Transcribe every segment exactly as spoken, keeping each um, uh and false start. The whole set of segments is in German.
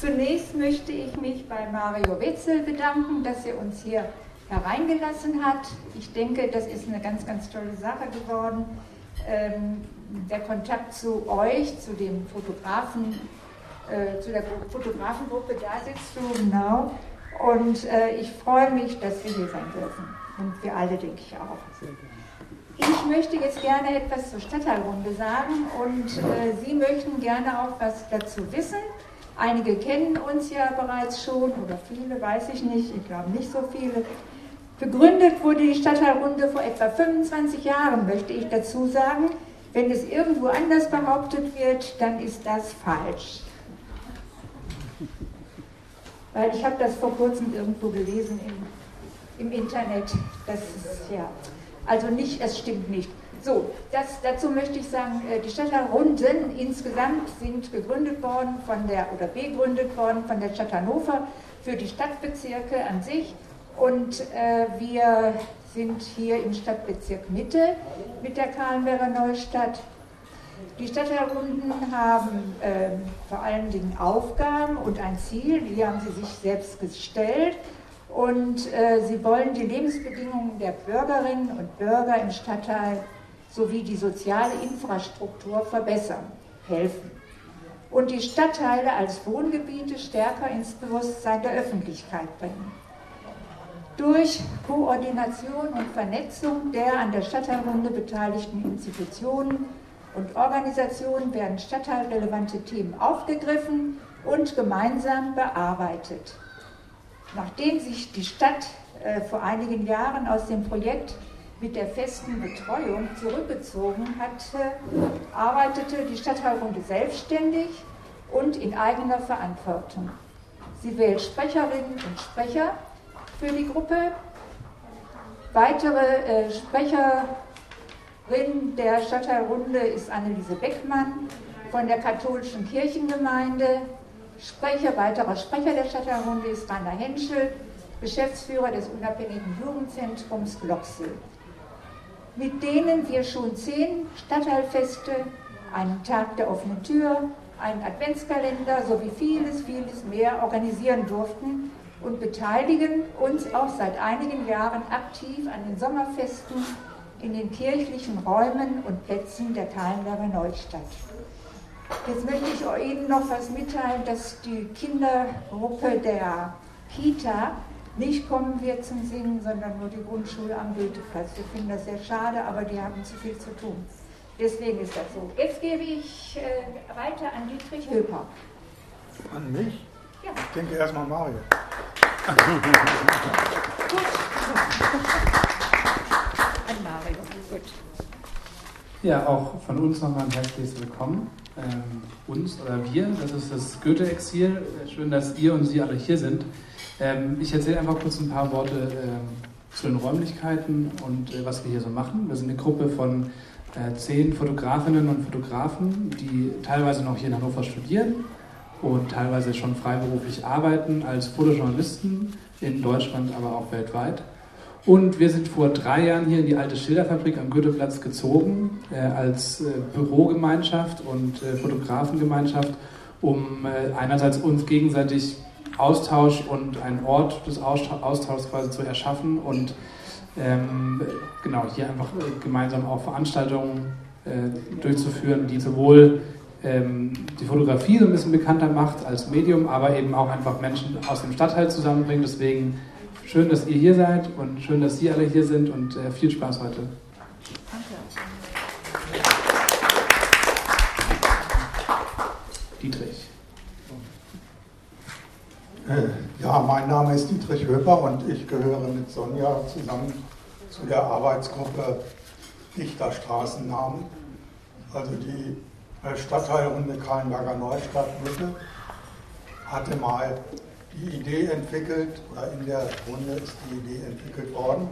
Zunächst möchte ich mich bei Mario Wetzel bedanken, dass er uns hier hereingelassen hat. Ich denke, das ist eine ganz, ganz tolle Sache geworden. Ähm, der Kontakt zu euch, zu dem Fotografen, äh, zu der Fotografengruppe, da sitzt du, genau. Und äh, ich freue mich, dass wir hier sein dürfen. Und wir alle, denke ich, auch. Ich möchte jetzt gerne etwas zur Stadtteilrunde sagen und äh, Sie möchten gerne auch was dazu wissen. Einige kennen uns ja bereits schon, oder viele, weiß ich nicht, ich glaube nicht so viele. Begründet wurde die Stadtteilrunde vor etwa fünfundzwanzig Jahren, möchte ich dazu sagen. Wenn es irgendwo anders behauptet wird, dann ist das falsch. Weil ich habe das vor kurzem irgendwo gelesen im, im Internet. Das ist, ja, also nicht, es stimmt nicht. So, das, dazu möchte ich sagen, die Stadtteilrunden insgesamt sind gegründet worden von der, oder begründet worden von der Stadt Hannover für die Stadtbezirke an sich. Und äh, wir sind hier im Stadtbezirk Mitte mit der Kahlenberger Neustadt. Die Stadtteilrunden haben äh, vor allen Dingen Aufgaben und ein Ziel, die haben sie sich selbst gestellt. Und äh, sie wollen die Lebensbedingungen der Bürgerinnen und Bürger im Stadtteil sowie die soziale Infrastruktur verbessern, helfen. Und die Stadtteile als Wohngebiete stärker ins Bewusstsein der Öffentlichkeit bringen. Durch Koordination und Vernetzung der an der Stadtteilrunde beteiligten Institutionen und Organisationen werden stadtteilrelevante Themen aufgegriffen und gemeinsam bearbeitet. Nachdem sich die Stadt äh, vor einigen Jahren aus dem Projekt mit der festen Betreuung zurückgezogen hatte, arbeitete die Stadtteilrunde selbstständig und in eigener Verantwortung. Sie wählt Sprecherinnen und Sprecher für die Gruppe. Weitere äh, Sprecherin der Stadtteilrunde ist Anneliese Beckmann von der katholischen Kirchengemeinde. Sprecher, weiterer Sprecher der Stadtteilrunde ist Rainer Henschel, Geschäftsführer des unabhängigen Jugendzentrums Glocksel, mit denen wir schon zehn Stadtteilfeste, einen Tag der offenen Tür, einen Adventskalender sowie vieles, vieles mehr organisieren durften und beteiligen uns auch seit einigen Jahren aktiv an den Sommerfesten in den kirchlichen Räumen und Plätzen der Kahlenberger Neustadt. Jetzt möchte ich Ihnen noch was mitteilen, dass die Kindergruppe der Kita nicht kommen wird zum Singen, sondern nur die Grundschule am Goetheplatz. Wir finden das sehr schade, aber die haben zu viel zu tun. Deswegen ist das so. Jetzt gebe ich äh, weiter an Dietrich Höper. An mich? Ja. Ich denke erstmal Mario. Gut. An Mario. Gut. Ja, auch von uns nochmal ein herzliches Willkommen. Ähm, uns oder wir, das ist das Goethe-Exil. Schön, dass ihr und Sie alle hier sind. Ähm, ich erzähle einfach kurz ein paar Worte ähm, zu den Räumlichkeiten und äh, was wir hier so machen. Wir sind eine Gruppe von äh, zehn Fotografinnen und Fotografen, die teilweise noch hier in Hannover studieren und teilweise schon freiberuflich arbeiten als Fotojournalisten in Deutschland, aber auch weltweit. Und wir sind vor drei Jahren hier in die alte Schilderfabrik am Goetheplatz gezogen, äh, als äh, Bürogemeinschaft und äh, Fotografengemeinschaft, um äh, einerseits uns gegenseitig Austausch und einen Ort des Austauschs quasi zu erschaffen und ähm, genau hier einfach äh, gemeinsam auch Veranstaltungen äh, durchzuführen, die sowohl ähm, die Fotografie so ein bisschen bekannter macht als Medium, aber eben auch einfach Menschen aus dem Stadtteil zusammenbringt. Deswegen schön, dass ihr hier seid und schön, dass Sie alle hier sind und äh, viel Spaß heute. Danke. Dietrich. Ja, mein Name ist Dietrich Höper und ich gehöre mit Sonja zusammen zu der Arbeitsgruppe Dichterstraßennamen. Also die Stadtteilrunde Kahlenberger Neustadt Mitte hatte mal die Idee entwickelt, oder in der Runde ist die Idee entwickelt worden,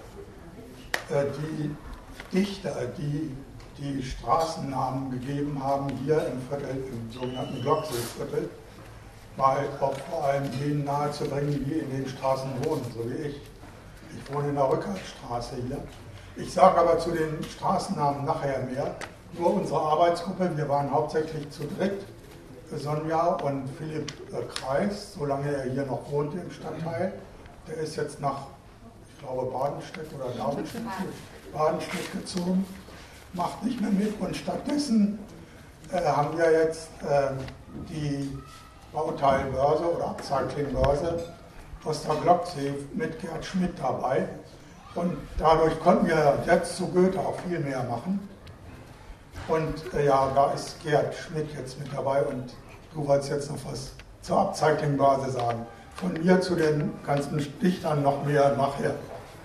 die Dichter, die die Straßennamen gegeben haben, hier im Viertel, im sogenannten Glockselviertel, mal auch vor allem denen nahezubringen, die in den Straßen wohnen, so wie ich. Ich wohne in der Rückertstraße hier. Ich sage aber zu den Straßennamen nachher mehr. Nur unsere Arbeitsgruppe, wir waren hauptsächlich zu dritt, Sonja und Philipp äh, Kreis, solange er hier noch wohnt im Stadtteil. Der ist jetzt nach, ich glaube, Badenstedt oder Darmstadt, Badenstedt gezogen, macht nicht mehr mit. Und stattdessen äh, haben wir jetzt äh, die Bauteilbörse oder Upcyclingbörse aus der Glocksee mit Gerd Schmidt dabei. Und dadurch konnten wir jetzt zu Goethe auch viel mehr machen. Und äh, ja, da ist Gerd Schmidt jetzt mit dabei und du wolltest jetzt noch was zur Upcyclingbörse sagen. Von mir zu den ganzen Dichtern noch mehr nachher.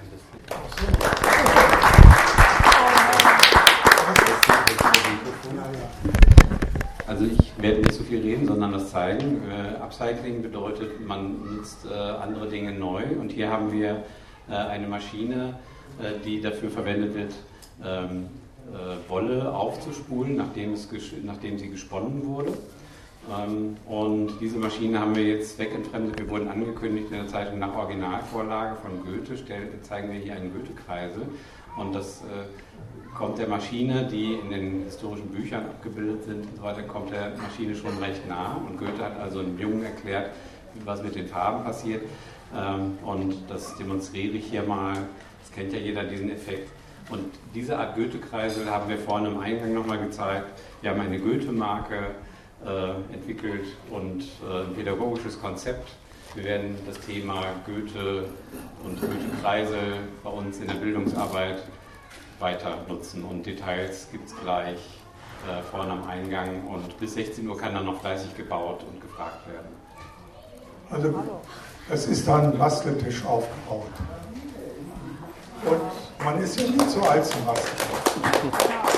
Also ich werde nicht so viel reden, sondern das zeigen. Äh, Upcycling bedeutet, man nutzt äh, andere Dinge neu und hier haben wir äh, eine Maschine, äh, die dafür verwendet wird, ähm, äh, Wolle aufzuspulen, nachdem, es nachdem sie gesponnen wurde. Ähm, und diese Maschine haben wir jetzt wegentfremdet. Wir wurden angekündigt in der Zeitung nach Originalvorlage von Goethe, stell, zeigen wir hier einen Goethe-Kreisel. Und das äh, kommt der Maschine, die in den historischen Büchern abgebildet sind und so weiter, kommt der Maschine schon recht nah. Und Goethe hat also einem Jungen erklärt, was mit den Farben passiert. Ähm, und das demonstriere ich hier mal. Das kennt ja jeder, diesen Effekt. Und diese Art Goethe-Kreisel haben wir vorne im Eingang nochmal gezeigt. Wir haben eine Goethe-Marke äh, entwickelt und äh, ein pädagogisches Konzept. Wir werden das Thema Goethe und Goethe-Kreisel bei uns in der Bildungsarbeit weiter nutzen. Und Details gibt es gleich äh, vorne am Eingang. Und bis sechzehn Uhr kann dann noch fleißig gebaut und gefragt werden. Also es ist dann ein Basteltisch aufgebaut. Und man ist ja nicht so alt zum Basteln.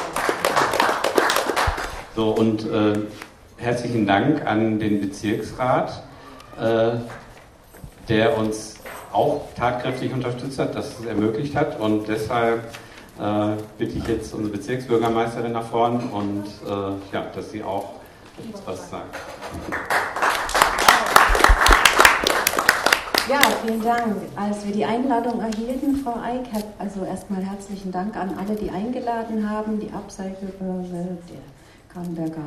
So, und äh, herzlichen Dank an den Bezirksrat, äh, der uns auch tatkräftig unterstützt hat, dass es ermöglicht hat. Und deshalb äh, bitte ich jetzt unsere Bezirksbürgermeisterin nach vorn und äh, ja, dass sie auch uns was sagt. Ja, vielen Dank. Als wir die Einladung erhielten, Frau Eick, also erstmal herzlichen Dank an alle, die eingeladen haben, die Upcyclingbörse, der Kahlenberger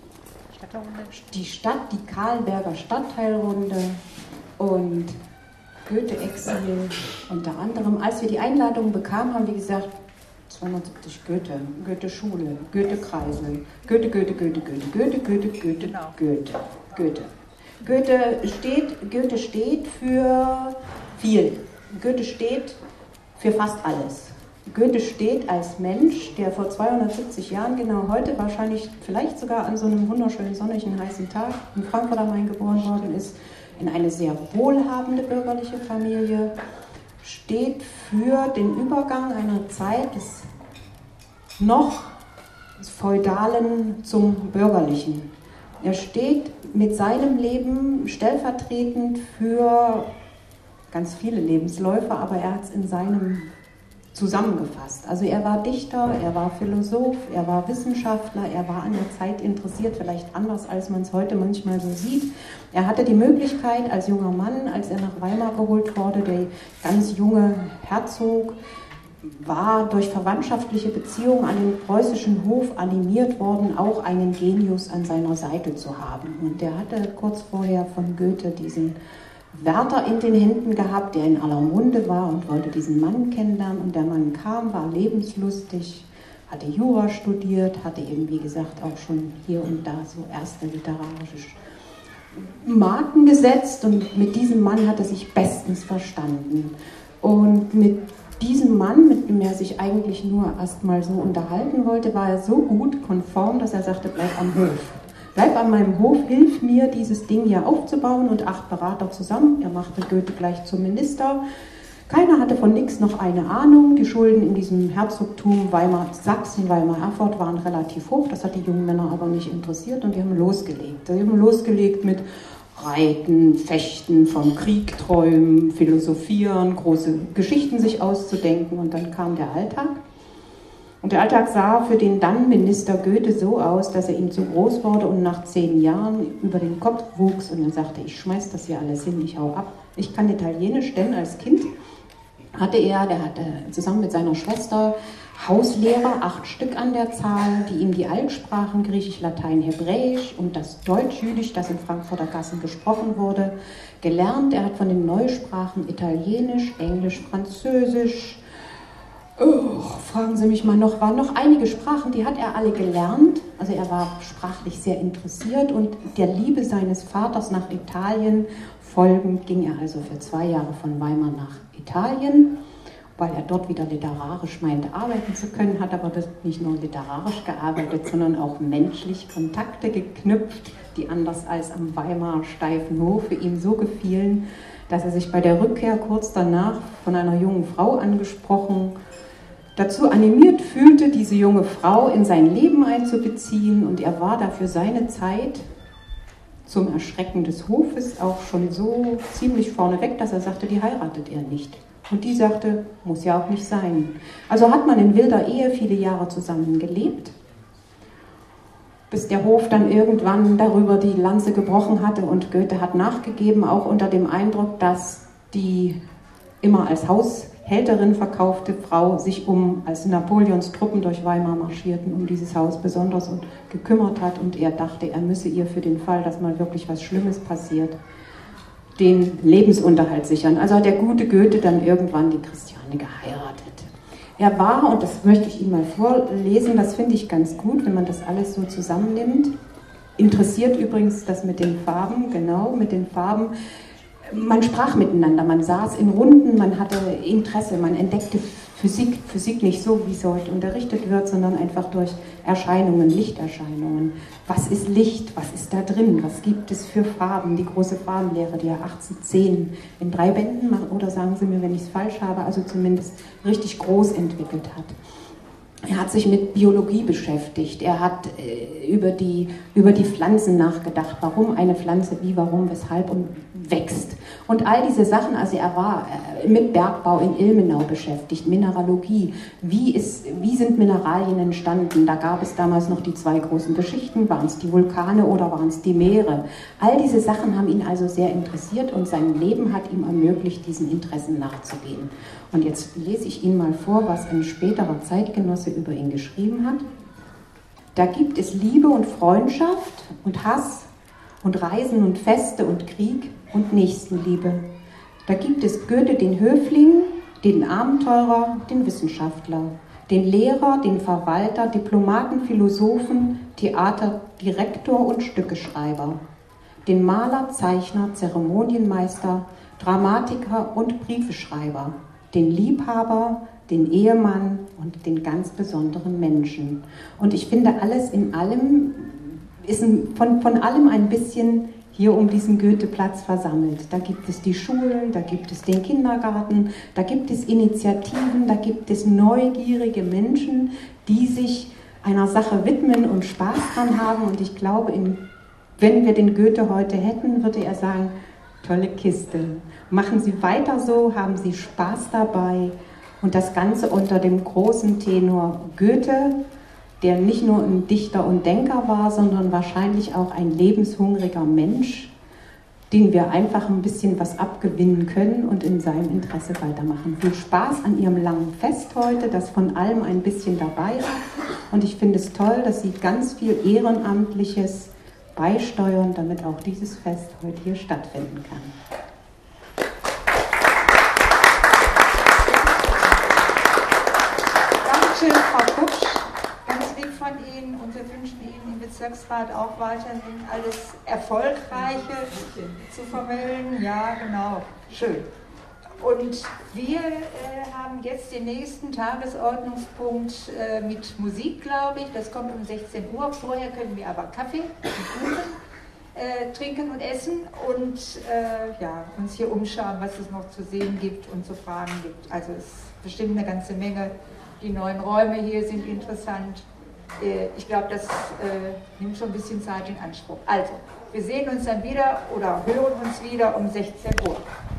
die Stadt, die Kahlenberger Stadtteilrunde und Goethe-Exil unter anderem. Als wir die Einladung bekamen, haben wir gesagt, zweihundertsiebzig Goethe, Goethe-Schule, Goethe-Kreisel, Goethe, Goethe, Goethe, Goethe, Goethe, Goethe, Goethe, Goethe, Goethe. Goethe steht, Goethe steht für viel. Goethe steht für fast alles. Goethe steht als Mensch, der vor zweihundertsiebzig Jahren, genau heute, wahrscheinlich vielleicht sogar an so einem wunderschönen, sonnigen, heißen Tag in Frankfurt am Main geboren worden ist, in eine sehr wohlhabende bürgerliche Familie, steht für den Übergang einer Zeit des noch des Feudalen zum Bürgerlichen. Er steht mit seinem Leben stellvertretend für ganz viele Lebensläufe, aber er hat es in seinem zusammengefasst. Also er war Dichter, er war Philosoph, er war Wissenschaftler, er war an der Zeit interessiert, vielleicht anders, als man es heute manchmal so sieht. Er hatte die Möglichkeit als junger Mann, als er nach Weimar geholt wurde, der ganz junge Herzog, war durch verwandtschaftliche Beziehungen an den preußischen Hof animiert worden, auch einen Genius an seiner Seite zu haben. Und der hatte kurz vorher von Goethe diesen Wärter in den Händen gehabt, der in aller Munde war und wollte diesen Mann kennenlernen. Und der Mann kam, war lebenslustig, hatte Jura studiert, hatte eben, wie gesagt, auch schon hier und da so erste literarische Marken gesetzt. Und mit diesem Mann hat er sich bestens verstanden. Und mit diesem Mann, mit dem er sich eigentlich nur erstmal so unterhalten wollte, war er so gut konform, dass er sagte, bleib am Hof. Bleib an meinem Hof, hilf mir, dieses Ding hier aufzubauen, und acht Berater zusammen. Er machte Goethe gleich zum Minister. Keiner hatte von nichts noch eine Ahnung. Die Schulden in diesem Herzogtum Weimar-Sachsen, Weimar-Erfurt waren relativ hoch. Das hat die jungen Männer aber nicht interessiert und die haben losgelegt. Die haben losgelegt mit Reiten, Fechten, vom Krieg träumen, philosophieren, große Geschichten sich auszudenken, und dann kam der Alltag. Und der Alltag sah für den dann Minister Goethe so aus, dass er ihm zu groß wurde und nach zehn Jahren über den Kopf wuchs, und er sagte, ich schmeiß das hier alles hin, ich hau ab. Ich kann Italienisch, denn als Kind hatte er, der hatte zusammen mit seiner Schwester Hauslehrer, acht Stück an der Zahl, die ihm die Altsprachen Griechisch, Latein, Hebräisch und das Deutsch-Jüdisch, das in Frankfurter Gassen gesprochen wurde, gelernt. Er hat von den Neusprachen Italienisch, Englisch, Französisch, oh, fragen Sie mich mal noch, waren noch einige Sprachen, die hat er alle gelernt. Also er war sprachlich sehr interessiert und der Liebe seines Vaters nach Italien folgend ging er also für zwei Jahre von Weimar nach Italien, weil er dort wieder literarisch meinte, arbeiten zu können, hat aber das nicht nur literarisch gearbeitet, sondern auch menschlich Kontakte geknüpft, die anders als am Weimarer steifen Hofe ihm so gefielen, dass er sich bei der Rückkehr kurz danach von einer jungen Frau angesprochen, dazu animiert fühlte, diese junge Frau in sein Leben einzubeziehen, und er war dafür seine Zeit zum Erschrecken des Hofes auch schon so ziemlich vorneweg, dass er sagte, die heiratet er nicht. Und die sagte, muss ja auch nicht sein. Also hat man in wilder Ehe viele Jahre zusammen gelebt, bis der Hof dann irgendwann darüber die Lanze gebrochen hatte und Goethe hat nachgegeben, auch unter dem Eindruck, dass die immer als Haushälterin verkaufte Frau sich um, als Napoleons Truppen durch Weimar marschierten, um dieses Haus besonders und gekümmert hat, und er dachte, er müsse ihr für den Fall, dass mal wirklich was Schlimmes passiert, den Lebensunterhalt sichern. Also hat der gute Goethe dann irgendwann die Christiane geheiratet. Er war, und das möchte ich Ihnen mal vorlesen, das finde ich ganz gut, wenn man das alles so zusammennimmt, interessiert übrigens das mit den Farben, genau, mit den Farben. Man sprach miteinander, man saß in Runden, man hatte Interesse, man entdeckte Physik, Physik nicht so, wie es heute unterrichtet wird, sondern einfach durch Erscheinungen, Lichterscheinungen. Was ist Licht? Was ist da drin? Was gibt es für Farben? Die große Farbenlehre, die er achtzehnhundertzehn in drei Bänden, oder sagen Sie mir, wenn ich es falsch habe, also zumindest richtig groß entwickelt hat. Er hat sich mit Biologie beschäftigt, er hat äh, über, die, über die Pflanzen nachgedacht, warum eine Pflanze wie, warum, weshalb und wächst. Und all diese Sachen, also er war äh, mit Bergbau in Ilmenau beschäftigt, Mineralogie, wie, ist, wie sind Mineralien entstanden? Da gab es damals noch die zwei großen Geschichten, waren es die Vulkane oder waren es die Meere? All diese Sachen haben ihn also sehr interessiert und sein Leben hat ihm ermöglicht, diesen Interessen nachzugehen. Und jetzt lese ich Ihnen mal vor, was ein späterer Zeitgenosse über ihn geschrieben hat. Da gibt es Liebe und Freundschaft und Hass und Reisen und Feste und Krieg und Nächstenliebe. Da gibt es Goethe den Höfling, den Abenteurer, den Wissenschaftler, den Lehrer, den Verwalter, Diplomaten, Philosophen, Theaterdirektor und Stückeschreiber, den Maler, Zeichner, Zeremonienmeister, Dramatiker und Briefeschreiber, den Liebhaber, den Ehemann und den ganz besonderen Menschen. Und ich finde, alles in allem ist ein, von, von allem ein bisschen hier um diesen Goetheplatz versammelt. Da gibt es die Schulen, da gibt es den Kindergarten, da gibt es Initiativen, da gibt es neugierige Menschen, die sich einer Sache widmen und Spaß dran haben. Und ich glaube, in, wenn wir den Goethe heute hätten, würde er sagen, tolle Kiste. Machen Sie weiter so, haben Sie Spaß dabei. Und das Ganze unter dem großen Tenor Goethe, der nicht nur ein Dichter und Denker war, sondern wahrscheinlich auch ein lebenshungriger Mensch, den wir einfach ein bisschen was abgewinnen können und in seinem Interesse weitermachen. Viel Spaß an Ihrem langen Fest heute, das von allem ein bisschen dabei ist. Und ich finde es toll, dass Sie ganz viel Ehrenamtliches beisteuern, damit auch dieses Fest heute hier stattfinden kann. Dankeschön, Frau Kupsch. Ganz lieb von Ihnen, und wir wünschen Ihnen im Bezirksrat auch weiterhin alles Erfolgreiche zu vermelden. Ja, genau. Schön. Und wir äh, haben jetzt den nächsten Tagesordnungspunkt äh, mit Musik, glaube ich. Das kommt um sechzehn Uhr. Vorher können wir aber Kaffee und Kuchen äh, trinken und essen und äh, ja, uns hier umschauen, was es noch zu sehen gibt und zu fragen gibt. Also es ist bestimmt eine ganze Menge. Die neuen Räume hier sind interessant. Äh, ich glaube, das äh, nimmt schon ein bisschen Zeit in Anspruch. Also, wir sehen uns dann wieder oder hören uns wieder um sechzehn Uhr.